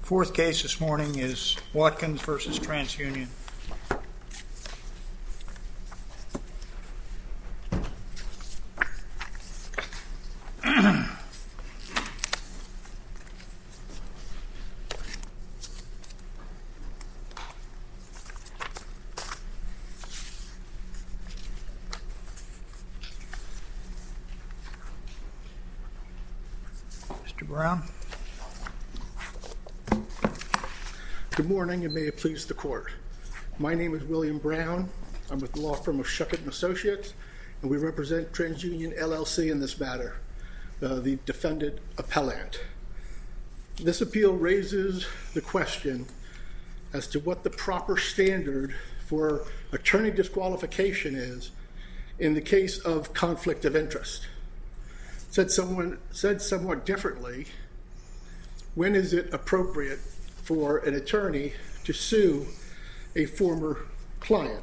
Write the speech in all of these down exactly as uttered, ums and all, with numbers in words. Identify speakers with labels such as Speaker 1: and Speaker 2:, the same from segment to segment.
Speaker 1: Fourth case this morning is Watkins versus TransUnion. Mister Brown.
Speaker 2: Good morning, and may it please the court. My name is William Brown. I'm with the law firm of Shuckett and Associates, and we represent TransUnion L L C in this matter, uh, the defendant appellant. This appeal raises the question as to what the proper standard for attorney disqualification is in the case of conflict of interest. Said someone said somewhat differently, when is it appropriate for an attorney to sue a former client?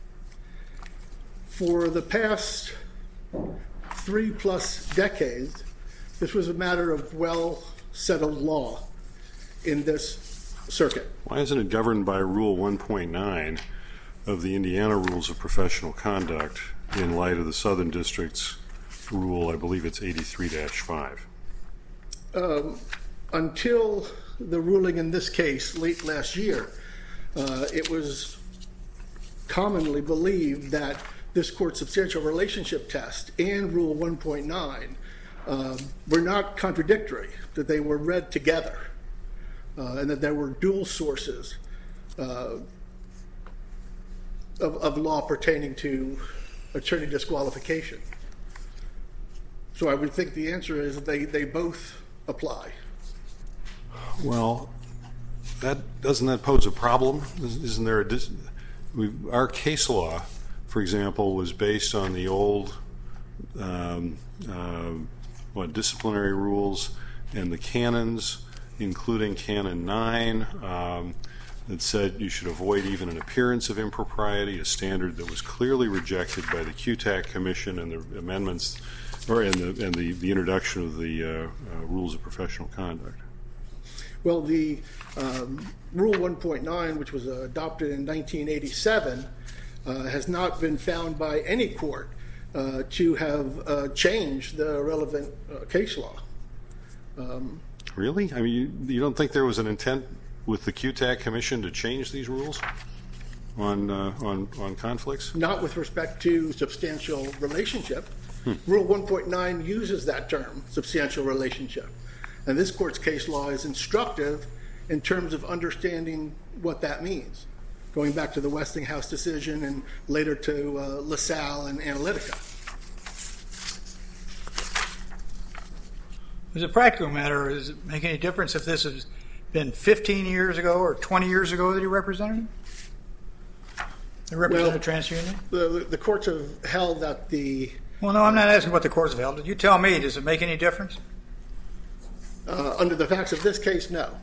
Speaker 2: For the past three plus decades, this was a matter of well-settled law in this circuit.
Speaker 3: Why isn't it governed by Rule one point nine of the Indiana Rules of Professional Conduct in light of the Southern District's rule, I believe it's eighty-three dash five?
Speaker 2: Um, until the ruling in this case late last year, uh, it was commonly believed that this court's substantial relationship test and Rule one point nine um, were not contradictory, that they were read together, uh, and that there were dual sources uh, of, of law pertaining to attorney disqualification. So I would think the answer is that they, they both apply.
Speaker 3: Well, that doesn't that pose a problem? Isn't there a dis- we, our case law, for example, was based on the old um, uh, what disciplinary rules and the canons, including Canon nine, um, that said you should avoid even an appearance of impropriety, a standard that was clearly rejected by the Q TAC Commission and the amendments, or in the and the, the introduction of the uh, uh, Rules of Professional Conduct.
Speaker 2: Well, the um, Rule one point nine, which was uh, adopted in nineteen eighty-seven, uh, has not been found by any court uh, to have uh, changed the relevant uh, case law. Um,
Speaker 3: really? I mean, you, you don't think there was an intent with the Q TAC Commission to change these rules on uh, on on conflicts?
Speaker 2: Not with respect to substantial relationship.
Speaker 3: Hmm.
Speaker 2: Rule one point nine uses that term, substantial relationship. And this court's case law is instructive in terms of understanding what that means, going back to the Westinghouse decision and later to uh, LaSalle and Analytica.
Speaker 1: As a practical matter, does it make any difference if this has been fifteen years ago or twenty years ago that he represented him? They represented
Speaker 2: well,
Speaker 1: TransUnion?
Speaker 2: The, the courts have held that the...
Speaker 1: Well, no, I'm not asking what the courts have held. You tell me, does it make any difference?
Speaker 2: Uh, under the facts of this case, no.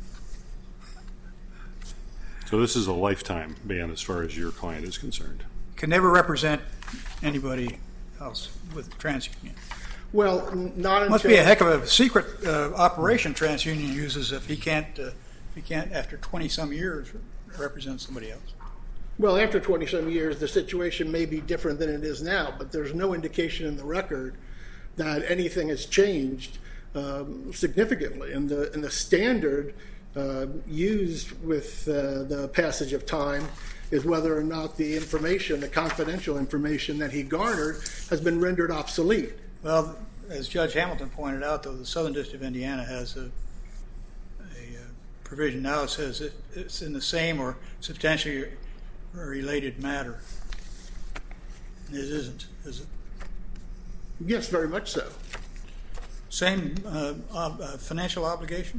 Speaker 3: So this is a lifetime ban as far as your client is concerned.
Speaker 1: Can never represent anybody else with TransUnion.
Speaker 2: Well, n- not until...
Speaker 1: Must be a heck of a secret uh, operation TransUnion uses if he can't, uh, if he can't, after twenty-some years, represent somebody else.
Speaker 2: Well, after twenty-some years, the situation may be different than it is now, but there's no indication in the record that anything has changed um, significantly. And the, and the standard uh, used with uh, the passage of time is whether or not the information, the confidential information that he garnered, has been rendered obsolete.
Speaker 1: Well, as Judge Hamilton pointed out, though, the Southern District of Indiana has a, a provision now that says it, it's in the same or substantially related matter. It isn't, is it?
Speaker 2: Yes, very much so.
Speaker 1: Same uh, ob- uh, financial obligation?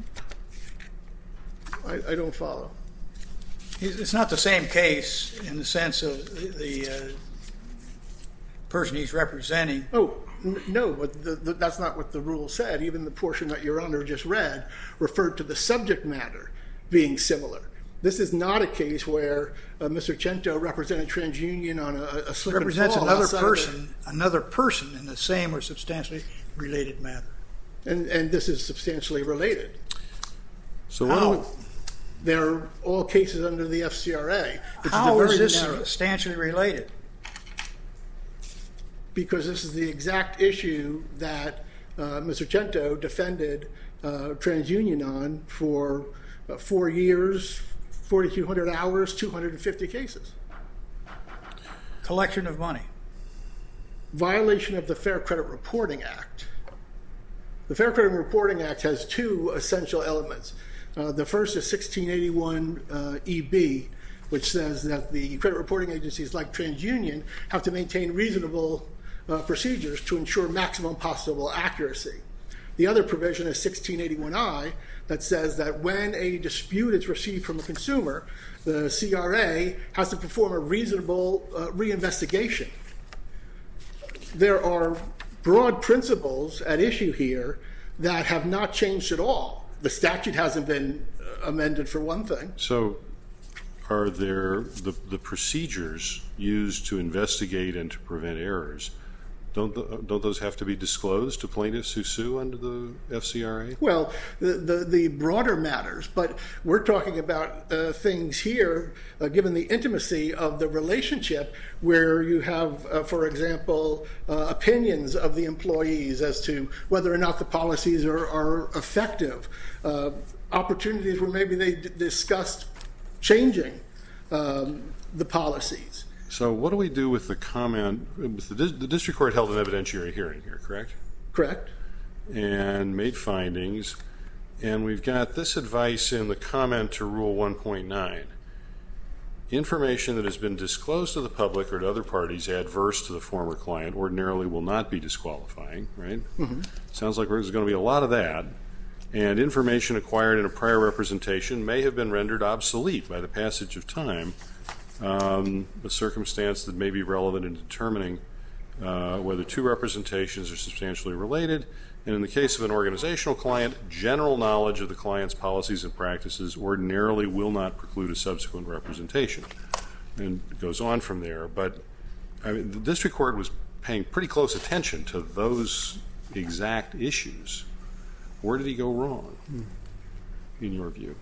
Speaker 2: I, I don't follow.
Speaker 1: It's not the same case in the sense of the, the uh, person he's representing.
Speaker 2: Oh, n- no, but the, the, that's not what the rule said. Even the portion that Your Honor just read referred to the subject matter being similar. This is not a case where uh, Mister Cento represented TransUnion on a, a slip and fall.
Speaker 1: Represents another
Speaker 2: outside
Speaker 1: person, another person in the same or substantially related matter.
Speaker 2: And, and this is substantially related.
Speaker 3: So what
Speaker 1: How?
Speaker 3: do we,
Speaker 2: They're all cases under the F C R A. Which
Speaker 1: How
Speaker 2: is,
Speaker 1: is
Speaker 2: a very
Speaker 1: this
Speaker 2: narrow,
Speaker 1: substantially related?
Speaker 2: because this is the exact issue that uh, Mister Cento defended uh, TransUnion on for uh, four years, forty-two hundred hours, two hundred fifty cases.
Speaker 1: Collection of money.
Speaker 2: Violation of the Fair Credit Reporting Act. The Fair Credit Reporting Act has two essential elements. Uh, the first is sixteen eighty-one uh, E B, which says that the credit reporting agencies like TransUnion have to maintain reasonable uh, procedures to ensure maximum possible accuracy. The other provision is sixteen eighty-one I that says that when a dispute is received from a consumer, the C R A has to perform a reasonable uh, reinvestigation. There are broad principles at issue here that have not changed at all. The statute hasn't been amended, for one thing.
Speaker 3: so are there the, the procedures used to investigate and to prevent errors? Don't the, don't those have to be disclosed to plaintiffs who sue under the F C R A?
Speaker 2: Well, the, the, the broader matters, but we're talking about uh, things here, uh, given the intimacy of the relationship, where you have, uh, for example, uh, opinions of the employees as to whether or not the policies are, are effective, uh, opportunities where maybe they d- discussed changing um, the policies.
Speaker 3: So what do we do with the comment? The, the district court held an evidentiary hearing here, correct?
Speaker 2: Correct?
Speaker 3: And made findings. And we've got this advice in the comment to Rule one point nine. Information that has been disclosed to the public or to other parties adverse to the former client ordinarily will not be disqualifying, right? Mm-hmm. Sounds like there's going to be a lot of that. And information acquired in a prior representation may have been rendered obsolete by the passage of time, um, a circumstance that may be relevant in determining uh, whether two representations are substantially related. And in the case of an organizational client, general knowledge of the client's policies and practices ordinarily will not preclude a subsequent representation. And it goes on from there. But I mean, the district court was paying pretty close attention to those exact issues. Where did he go wrong, in your view?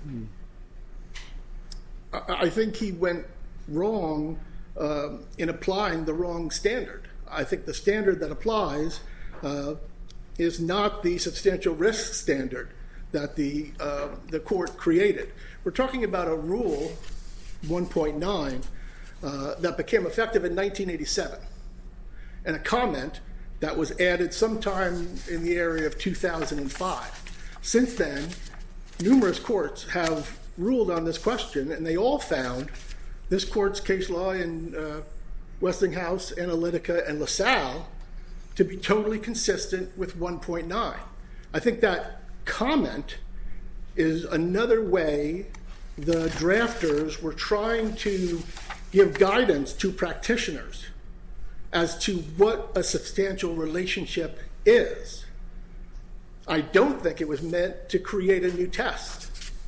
Speaker 2: I, I think he went wrong uh, in applying the wrong standard. I think the standard that applies uh, is not the substantial risk standard that the uh, the court created. We're talking about a rule, one point nine, uh, that became effective in nineteen eighty-seven, and a comment that was added sometime in the area of two thousand five. Since then, numerous courts have ruled on this question, and they all found this court's case law in uh, Westinghouse, Analytica, and LaSalle to be totally consistent with one point nine. I think that comment is another way the drafters were trying to give guidance to practitioners as to what a substantial relationship is. I don't think it was meant to create a new test.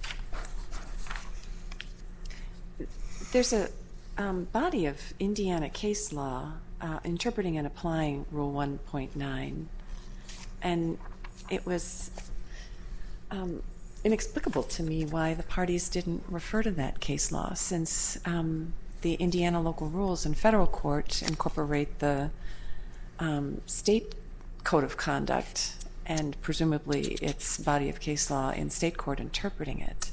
Speaker 4: There's a um, body of Indiana case law uh, interpreting and applying Rule one point nine, and it was um, inexplicable to me why the parties didn't refer to that case law, since um, the Indiana local rules in federal court incorporate the um, state code of conduct and presumably its body of case law in state court interpreting it.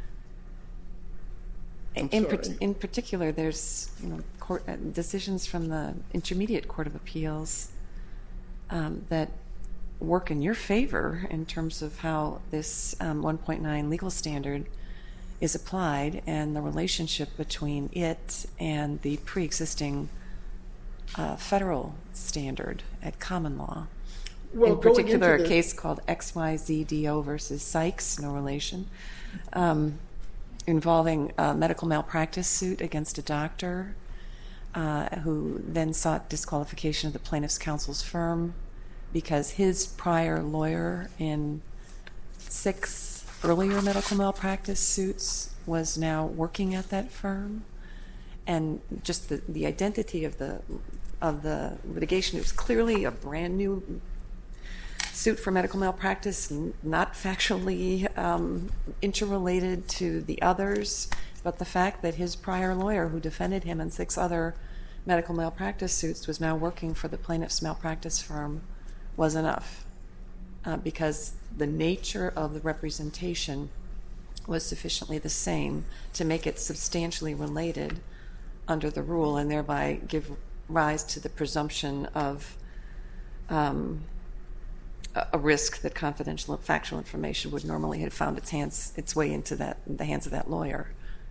Speaker 2: I'm
Speaker 4: In,
Speaker 2: sorry.
Speaker 4: par- in particular, there's you know court, uh, decisions from the Intermediate Court of Appeals um, that work in your favor in terms of how this um, one point nine legal standard is applied and the relationship between it and the pre-existing uh, federal standard at common law.
Speaker 2: Well,
Speaker 4: in
Speaker 2: going
Speaker 4: particular,
Speaker 2: into
Speaker 4: a
Speaker 2: the-
Speaker 4: case called X Y Z D O versus Sykes, no relation, um, involving a medical malpractice suit against a doctor uh, who then sought disqualification of the plaintiff's counsel's firm because his prior lawyer in six earlier medical malpractice suits was now working at that firm. And just the, the identity of the of the litigation, it was clearly a brand new suit for medical malpractice, n- not factually um, interrelated to the others, but the fact that his prior lawyer who defended him in six other medical malpractice suits was now working for the plaintiff's malpractice firm was enough, uh, because the nature of the representation was sufficiently the same to make it substantially related under the rule and thereby give rise to the presumption of um, a risk that confidential factual information would normally have found its hands its way into that the hands of that lawyer.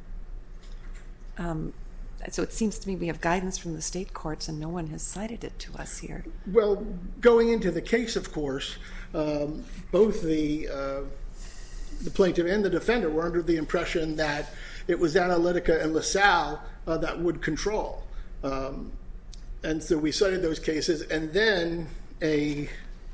Speaker 4: Um, so it seems to me we have guidance from the state courts and no one has cited it to us here.
Speaker 2: Well, going into the case, of course, um, both the uh, the plaintiff and the defendant were under the impression that it was Analytica and LaSalle uh, that would control. Um, and so we cited those cases, and then a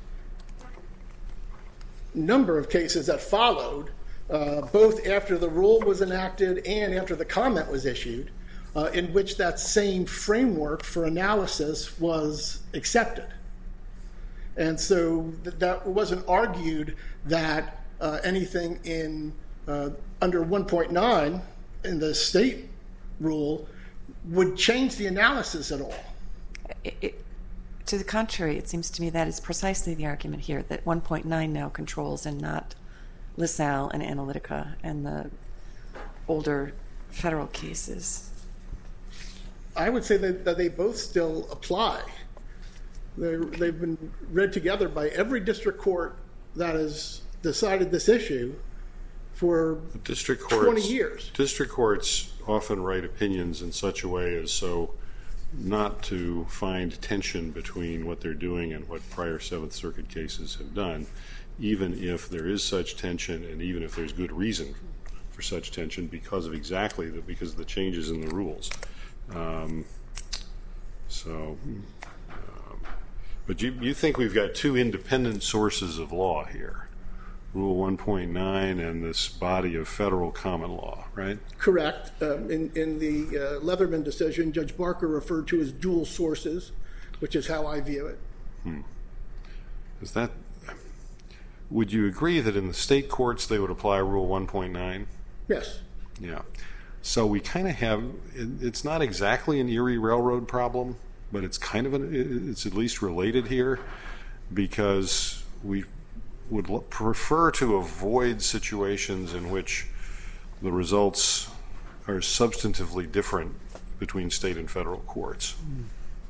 Speaker 2: number of cases that followed, uh, both after the rule was enacted and after the comment was issued, uh, in which that same framework for analysis was accepted. And so th- that wasn't argued that uh, anything in uh, under one point nine in the state rule would change the analysis at all.
Speaker 4: It, it, to the contrary, it seems to me that is precisely the argument here, that one point nine now controls and not LaSalle and Analytica and the older federal cases.
Speaker 2: I would say that, that they both still apply. They're, they've been read together by every district court that has decided this issue for
Speaker 3: district courts,
Speaker 2: twenty years.
Speaker 3: District courts often write opinions in such a way as so not to find tension between what they're doing and what prior Seventh Circuit cases have done, even if there is such tension and even if there's good reason for such tension because of exactly the, because of the changes in the rules. Um, so, um, but you, you think we've got two independent sources of law here, Rule one point nine and this body of federal common law, right?
Speaker 2: Correct. Um, in, in the uh, Leatherman decision, Judge Barker referred to as dual sources, which is how I view it.
Speaker 3: Hmm. Is that, would you agree that in the state courts they would apply Rule one point nine?
Speaker 2: Yes.
Speaker 3: Yeah. So we kind of have, it, it's not exactly an Erie Railroad problem, but it's kind of, an, it's at least related here because we would l- prefer to avoid situations in which the results are substantively different between state and federal courts. Mm.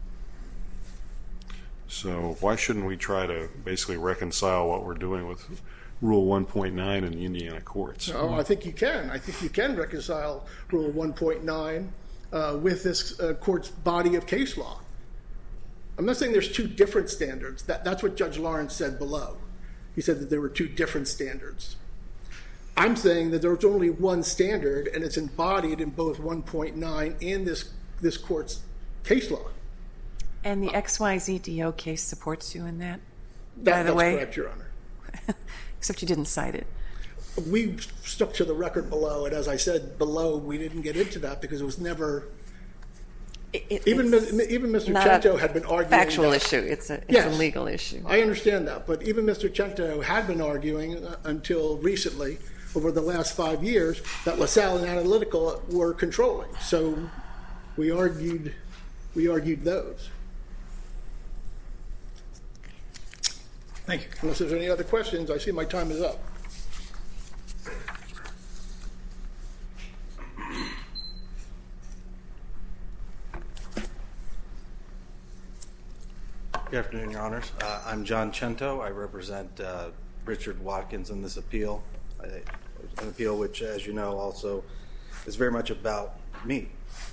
Speaker 3: So why shouldn't we try to basically reconcile what we're doing with Rule one point nine in the Indiana courts?
Speaker 2: Oh, I think you can. I think you can reconcile Rule one point nine uh, with this uh, court's body of case law. I'm not saying there's two different standards. That, that's what Judge Lawrence said below. He said that there were two different standards. I'm saying that there's only one standard, and it's embodied in both one point nine and this this court's case law.
Speaker 4: And the X Y Z D O case supports you in that,
Speaker 2: that
Speaker 4: by the
Speaker 2: that's
Speaker 4: way?
Speaker 2: Correct, Your Honor.
Speaker 4: Except you didn't cite it.
Speaker 2: We stuck to the record below, and as I said below, we didn't get into that because it was never...
Speaker 4: It, it,
Speaker 2: even even Mister Cento had been arguing
Speaker 4: factual
Speaker 2: that,
Speaker 4: issue. It's a it's
Speaker 2: yes,
Speaker 4: a legal issue.
Speaker 2: I understand that, but even Mister Cento had been arguing uh, until recently, over the last five years, that LaSalle and Analytica were controlling. So we argued, we argued those.
Speaker 1: Thank you.
Speaker 2: Unless there's any other questions, I see my time is up.
Speaker 5: Good afternoon, Your Honors. Uh, I'm John Cento. I represent uh, Richard Watkins in this appeal, I, an appeal which, as you know, also is very much about me.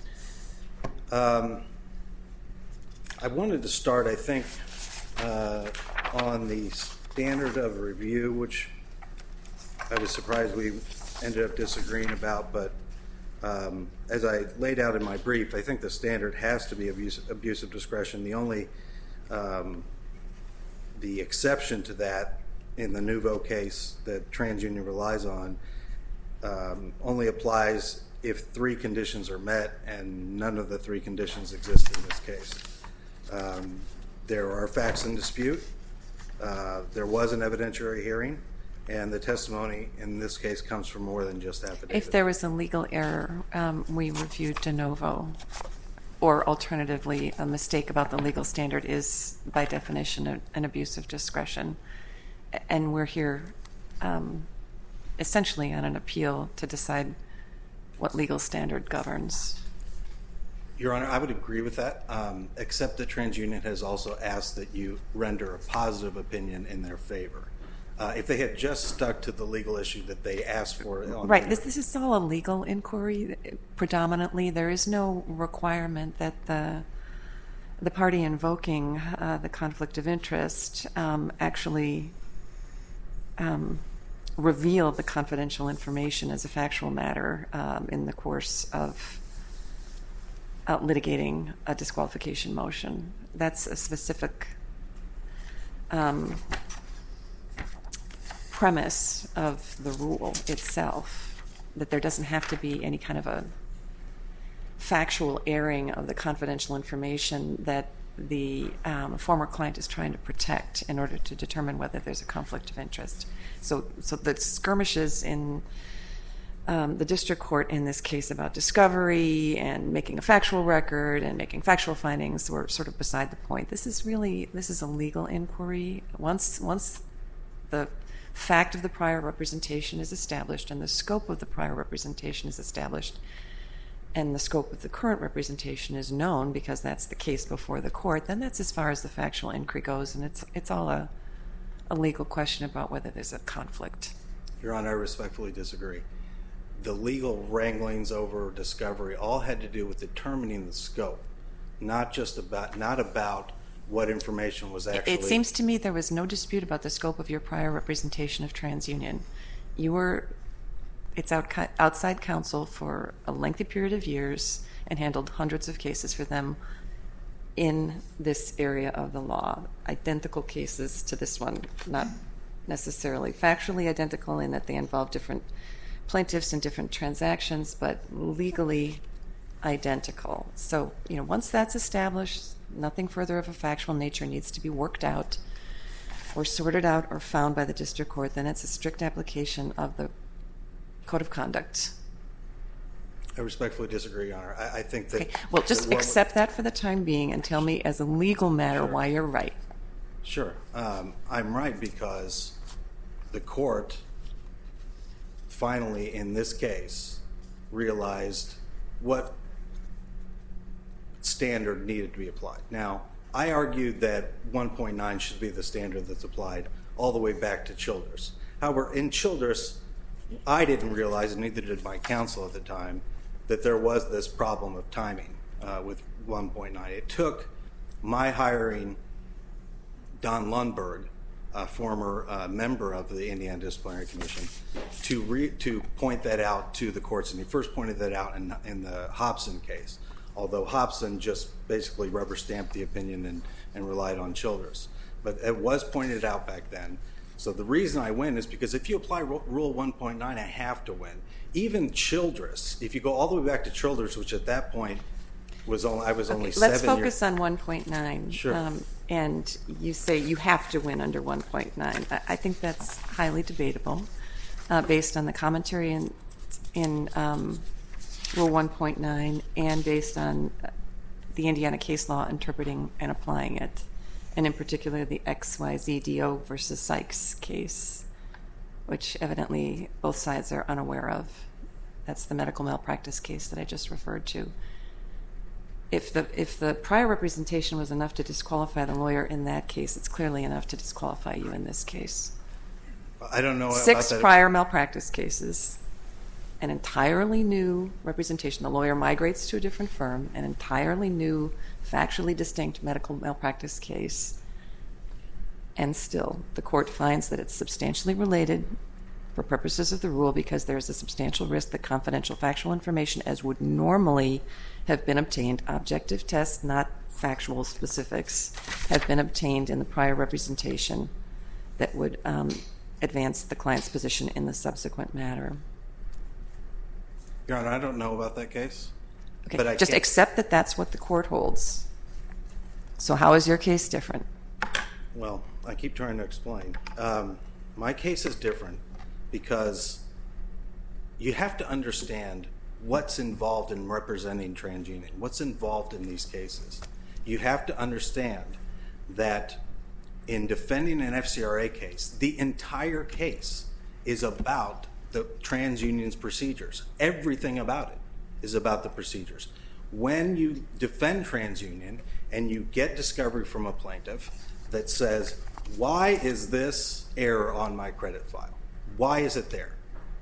Speaker 5: Um, I wanted to start, I think, uh, on the standard of review, which I was surprised we ended up disagreeing about, but um, as I laid out in my brief, I think the standard has to be abuse, abuse of discretion. The only Um, the exception to that in the Nouveau case that TransUnion relies on um, only applies if three conditions are met, and none of the three conditions exist in this case. Um, there are facts in dispute. uh, there was an evidentiary hearing, and the testimony in this case comes from more than just affidavit.
Speaker 4: If there was a legal error, um, we reviewed de novo, or alternatively, a mistake about the legal standard is, by definition, an abuse of discretion. And we're here um, essentially on an appeal to decide what legal standard governs.
Speaker 5: Your Honor, I would agree with that, um, except that TransUnion has also asked that you render a positive opinion in their favor. Uh, if they had just stuck to the legal issue that they asked for. On
Speaker 4: Right.
Speaker 5: the,
Speaker 4: This, this is all a legal inquiry predominantly. There is no requirement that the the party invoking uh, the conflict of interest um, actually um, reveal the confidential information as a factual matter um, in the course of uh, litigating a disqualification motion. That's a specific um, premise of the rule itself, that there doesn't have to be any kind of a factual airing of the confidential information that the um, former client is trying to protect in order to determine whether there's a conflict of interest. So, so the skirmishes in um, the district court in this case about discovery and making a factual record and making factual findings were sort of beside the point. This is really, this is a legal inquiry. Once, once the fact of the prior representation is established and the scope of the prior representation is established and the scope of the current representation is known, because that's the case before the court, then that's as far as the factual inquiry goes, and it's it's all a, a legal question about whether there's a conflict.
Speaker 5: Your Honor, I respectfully disagree. The legal wranglings over discovery all had to do with determining the scope, not just about not about what information was actually.
Speaker 4: It seems to me there was no dispute about the scope of your prior representation of TransUnion. You were It's out, outside counsel for a lengthy period of years and handled hundreds of cases for them in this area of the law. Identical cases to this one, not necessarily factually identical in that they involve different plaintiffs and different transactions, but legally identical. So, you know, once that's established, nothing further of a factual nature needs to be worked out or sorted out or found by the district court. Then it's a strict application of the Code of Conduct.
Speaker 5: I respectfully disagree, Your Honor. I, I think that...
Speaker 4: Okay. Well, just
Speaker 5: that
Speaker 4: accept that for the time being and tell me as a legal matter
Speaker 5: Sure.
Speaker 4: why you're right.
Speaker 5: Sure. Um, I'm right because the court finally, in this case, realized what standard needed to be applied. Now, I argued that one point nine should be the standard that's applied all the way back to Childress. However, in Childress, I didn't realize, and neither did my counsel at the time, that there was this problem of timing uh, with one point nine. It took my hiring Don Lundberg, a former uh, member of the Indiana Disciplinary Commission, to re- to point that out to the courts, and he first pointed that out in, in the Hobson case, although Hobson just basically rubber-stamped the opinion and, and relied on Childress. But it was pointed out back then. So the reason I win is because if you apply Rule one point nine, I have to win. Even Childress, if you go all the way back to Childress, which at that point was only, I was only
Speaker 4: Okay,
Speaker 5: seven
Speaker 4: let's
Speaker 5: years.
Speaker 4: focus on one point nine.
Speaker 5: Sure.
Speaker 4: Um, and you say you have to win under one point nine. I, I think that's highly debatable uh, based on the commentary in, in um, Rule one point nine and based on the Indiana case law interpreting and applying it, and in particular the X Y Z D O versus Sykes case, which evidently both sides are unaware of. That's the medical malpractice case that I just referred to. If the if the prior representation was enough to disqualify the lawyer in that case, it's clearly enough to disqualify you in this case.
Speaker 5: I don't know
Speaker 4: Six
Speaker 5: about that.
Speaker 4: prior malpractice cases, an entirely new representation. The lawyer migrates to a different firm, an entirely new, factually distinct medical malpractice case, and still the court finds that it's substantially related for purposes of the rule because there's a substantial risk that confidential factual information, as would normally have been obtained, objective tests, not factual specifics, have been obtained in the prior representation that would um, advance the client's position in the subsequent matter.
Speaker 5: Your Honor, I don't know about that case.
Speaker 4: Okay,
Speaker 5: But I
Speaker 4: just
Speaker 5: can't-
Speaker 4: accept that that's what the court holds. So how is your case different?
Speaker 5: Well, I keep trying to explain. Um, my case is different because you have to understand what's involved in representing TransUnion, what's involved in these cases. You have to understand that in defending an F C R A case, the entire case is about the TransUnion's procedures. Everything about it is about the procedures. When you defend TransUnion and you get discovery from a plaintiff that says, why is this error on my credit file? Why is it there?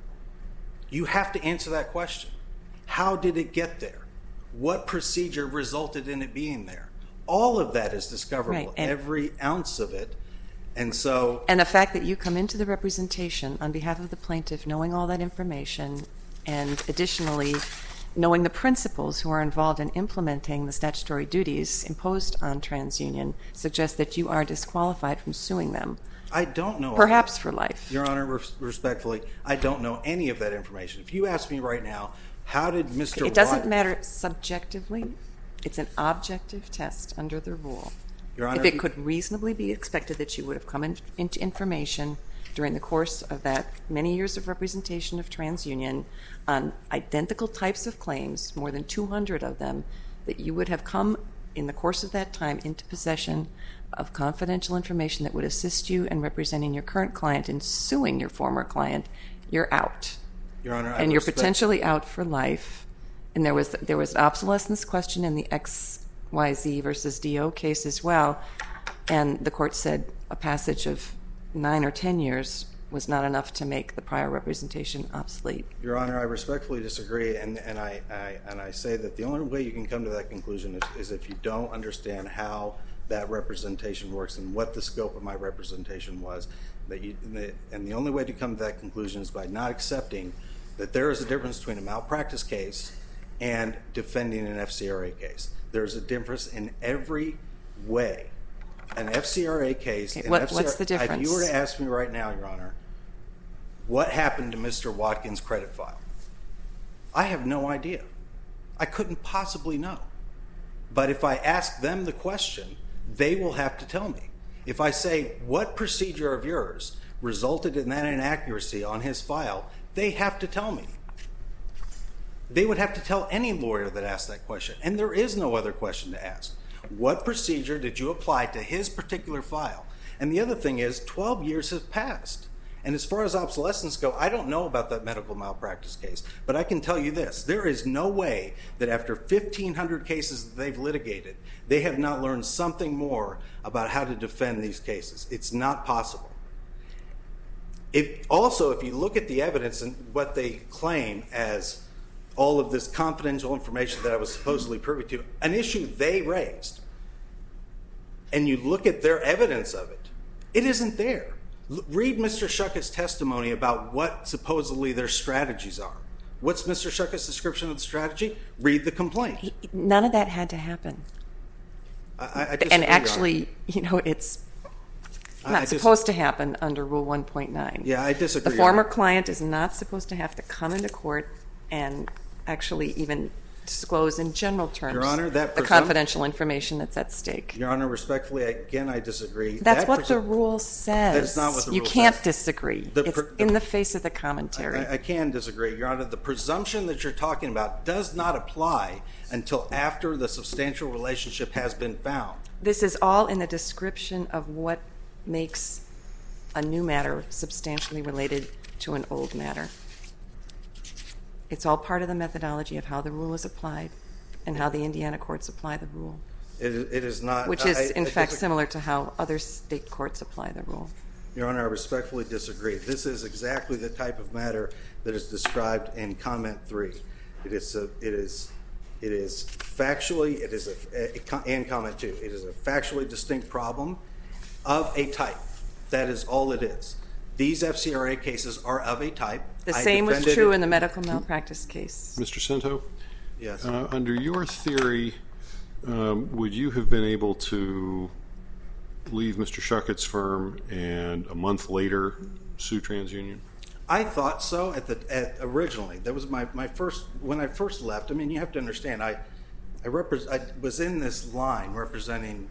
Speaker 5: You have to answer that question. How did it get there? What procedure resulted in it being there? All of that is discoverable,
Speaker 4: Right, and-
Speaker 5: every ounce of it. And so,
Speaker 4: And the fact that you come into the representation on behalf of the plaintiff knowing all that information, and additionally knowing the principals who are involved in implementing the statutory duties imposed on TransUnion, suggests that you are disqualified from suing them,
Speaker 5: I don't know.
Speaker 4: perhaps for life.
Speaker 5: Your Honor, res- respectfully, I don't know any of that information. If you ask me right now, how did Mister
Speaker 4: It doesn't
Speaker 5: Watt-
Speaker 4: matter subjectively. It's an objective test under the rule.
Speaker 5: Your Honor,
Speaker 4: If it could reasonably be expected that you would have come in, into information during the course of that many years of representation of TransUnion on identical types of claims, more than two hundred of them, that you would have come in the course of that time into possession of confidential information that would assist you in representing your current client and suing your former client, you're out.
Speaker 5: Your Honor, I
Speaker 4: and you're
Speaker 5: respect-
Speaker 4: potentially out for life. And there was there was an obsolescence question in the X Y Z versus D O case as well, and the court said a passage of nine or ten years was not enough to make the prior representation obsolete.
Speaker 5: Your Honor, I respectfully disagree, and, and I, I and I say that the only way you can come to that conclusion is, is if you don't understand how that representation works and what the scope of my representation was. That you and the only way to come to that conclusion is by not accepting that there is a difference between a malpractice case and defending an F C R A case. There's a difference in every way. An F C R A case.
Speaker 4: Okay,
Speaker 5: an
Speaker 4: what-
Speaker 5: F C R A
Speaker 4: what's the difference?
Speaker 5: If you were to ask me right now, Your Honor, what happened to Mister Watkins' credit file? I have no idea. I couldn't possibly know. But if I ask them the question, they will have to tell me. If I say, what procedure of yours resulted in that inaccuracy on his file, they have to tell me. They would have to tell any lawyer that asked that question. And there is no other question to ask. What procedure did you apply to his particular file? And the other thing is, twelve years have passed. And as far as obsolescence go, I don't know about that medical malpractice case. But I can tell you this. There is no way that after fifteen hundred cases that they've litigated, they have not learned something more about how to defend these cases. It's not possible. If, also, if you look at the evidence and what they claim as all of this confidential information that I was supposedly privy to, an issue they raised, and you look at their evidence of it, it isn't there. L- read Mister Shuckett's testimony about what supposedly their strategies are. What's Mister Shuckett's description of the strategy? Read the complaint.
Speaker 4: He- None of that had to happen.
Speaker 5: I, I disagree,
Speaker 4: And
Speaker 5: Your Honor.
Speaker 4: actually, you know, it's
Speaker 5: I-
Speaker 4: not
Speaker 5: I dis-
Speaker 4: supposed to happen under Rule one point nine.
Speaker 5: Yeah, I disagree.
Speaker 4: The
Speaker 5: Your
Speaker 4: former
Speaker 5: Honor.
Speaker 4: client is not supposed to have to come into court and actually even disclose in general terms
Speaker 5: Your Honor, that
Speaker 4: the
Speaker 5: presump-
Speaker 4: confidential information that's at stake.
Speaker 5: Your Honor, respectfully, again, I disagree.
Speaker 4: That's
Speaker 5: That
Speaker 4: what the
Speaker 5: presu-
Speaker 4: rule says.
Speaker 5: That is not what the
Speaker 4: you
Speaker 5: rule
Speaker 4: can't
Speaker 5: says.
Speaker 4: disagree.
Speaker 5: The
Speaker 4: it's
Speaker 5: pr-
Speaker 4: in
Speaker 5: the-
Speaker 4: the face of the commentary.
Speaker 5: I, I can disagree, Your Honor. The presumption that you're talking about does not apply until after the substantial relationship has been found.
Speaker 4: This is all in the description of what makes a new matter substantially related to an old matter. It's all part of the methodology of how the rule is applied and how the Indiana courts apply the rule,
Speaker 5: It, is- it is not.
Speaker 4: which
Speaker 5: I-
Speaker 4: is,
Speaker 5: I-
Speaker 4: in
Speaker 5: I
Speaker 4: fact,
Speaker 5: disagree.
Speaker 4: similar to how other state courts apply the rule.
Speaker 5: Your Honor, I respectfully disagree. This is exactly the type of matter that is described in comment three. It is a, it is it is factually it is a, a and comment two. It is a factually distinct problem of a type. That is all it is. These F C R A cases are of a type.
Speaker 4: The
Speaker 5: I
Speaker 4: same was
Speaker 5: defended
Speaker 4: true
Speaker 5: it-
Speaker 4: in the medical malpractice case.
Speaker 3: Mister Cento,
Speaker 5: Yes.
Speaker 3: uh, under your theory, um, would you have been able to leave Mister Shuckett's firm and a month later sue TransUnion?
Speaker 5: I thought so at the at originally. That was my, my first when I first left. I mean, you have to understand. I I, repre- I was in this line representing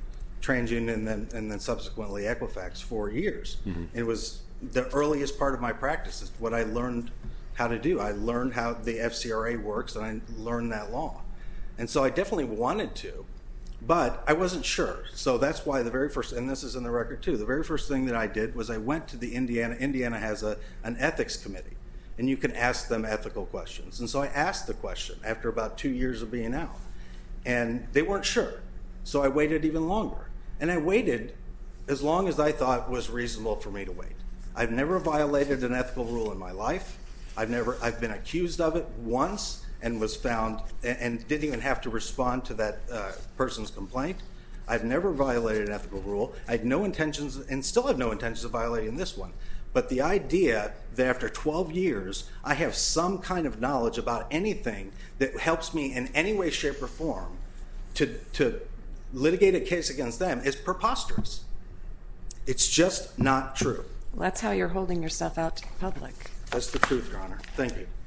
Speaker 5: TransUnion and then, and then subsequently Equifax for years. Mm-hmm. It was the earliest part of my practice. It's what I learned how to do. I learned how the F C R A works, and I learned that law. And so I definitely wanted to, but I wasn't sure. So that's why the very first, and this is in the record too, the very first thing that I did was I went to the Indiana, Indiana has a, an ethics committee, and you can ask them ethical questions. And so I asked the question after about two years of being out, and they weren't sure. So I waited even longer. And I waited as long as I thought was reasonable for me to wait. I've never violated an ethical rule in my life. I've never, I've been accused of it once and was found, and didn't even have to respond to that uh, person's complaint. I've never violated an ethical rule. I had no intentions, and still have no intentions of violating this one. But the idea that after twelve years, I have some kind of knowledge about anything that helps me in any way, shape, or form to, to litigate a case against them is preposterous. It's just not true.
Speaker 4: Well, that's how you're holding yourself out to the public.
Speaker 5: That's the truth, Your Honor. Thank you.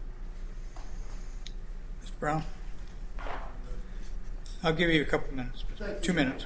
Speaker 1: Mister Brown? I'll give you a couple minutes. Two minutes.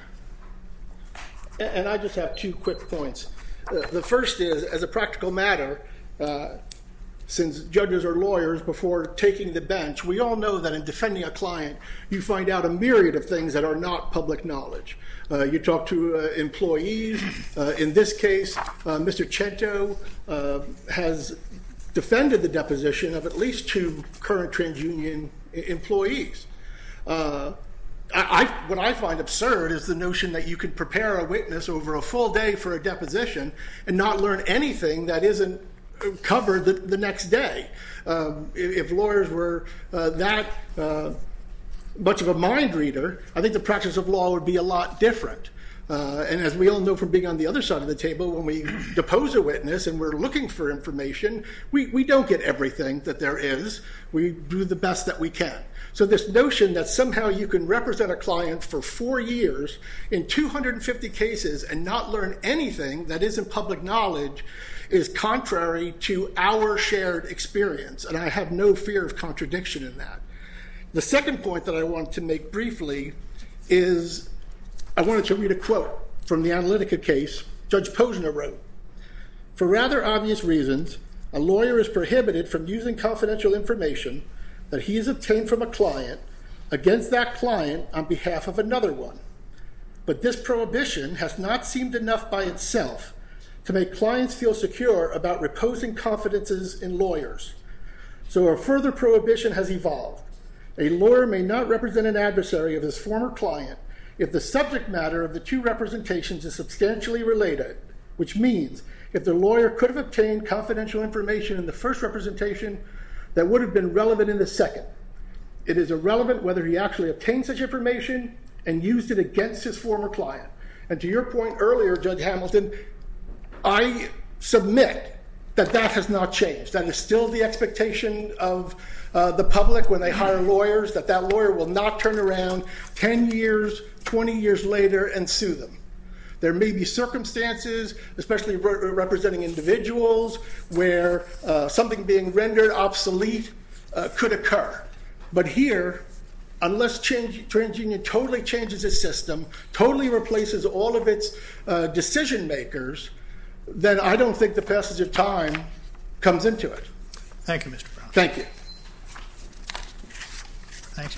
Speaker 2: And I just have two quick points. Uh, the first is, as a practical matter, uh, since judges are lawyers, before taking the bench, we all know that in defending a client, you find out a myriad of things that are not public knowledge. Uh, you talk to uh, employees. Uh, in this case, uh, Mister Cento uh, has defended the deposition of at least two current TransUnion employees. Uh, I, what I find absurd is the notion that you could prepare a witness over a full day for a deposition and not learn anything that isn't covered the, the next day. Um, if, if lawyers were uh, that uh, much of a mind reader, I think the practice of law would be a lot different. Uh, and as we all know from being on the other side of the table, when we depose a witness and we're looking for information, we, we don't get everything that there is. We do the best that we can. So this notion that somehow you can represent a client for four years in two hundred fifty cases and not learn anything that isn't public knowledge is contrary to our shared experience. And I have no fear of contradiction in that. The second point that I want to make briefly is I wanted to read a quote from the Analytica case. Judge Posner wrote, "For rather obvious reasons, a lawyer is prohibited from using confidential information that he has obtained from a client against that client on behalf of another one. But this prohibition has not seemed enough by itself to make clients feel secure about reposing confidences in lawyers. So a further prohibition has evolved. A lawyer may not represent an adversary of his former client if the subject matter of the two representations is substantially related, which means if the lawyer could have obtained confidential information in the first representation that would have been relevant in the second. It is irrelevant whether he actually obtained such information and used it against his former client." And to your point earlier, Judge Hamilton, I submit that that has not changed. That is still the expectation of uh, the public when they hire lawyers, that that lawyer will not turn around ten years, twenty years later and sue them. There may be circumstances, especially re- representing individuals, where uh, something being rendered obsolete uh, could occur. But here, unless change, TransUnion totally changes its system, totally replaces all of its uh, decision makers, then I don't think the passage of time comes into it.
Speaker 1: Thank you, Mister Brown.
Speaker 2: Thank you.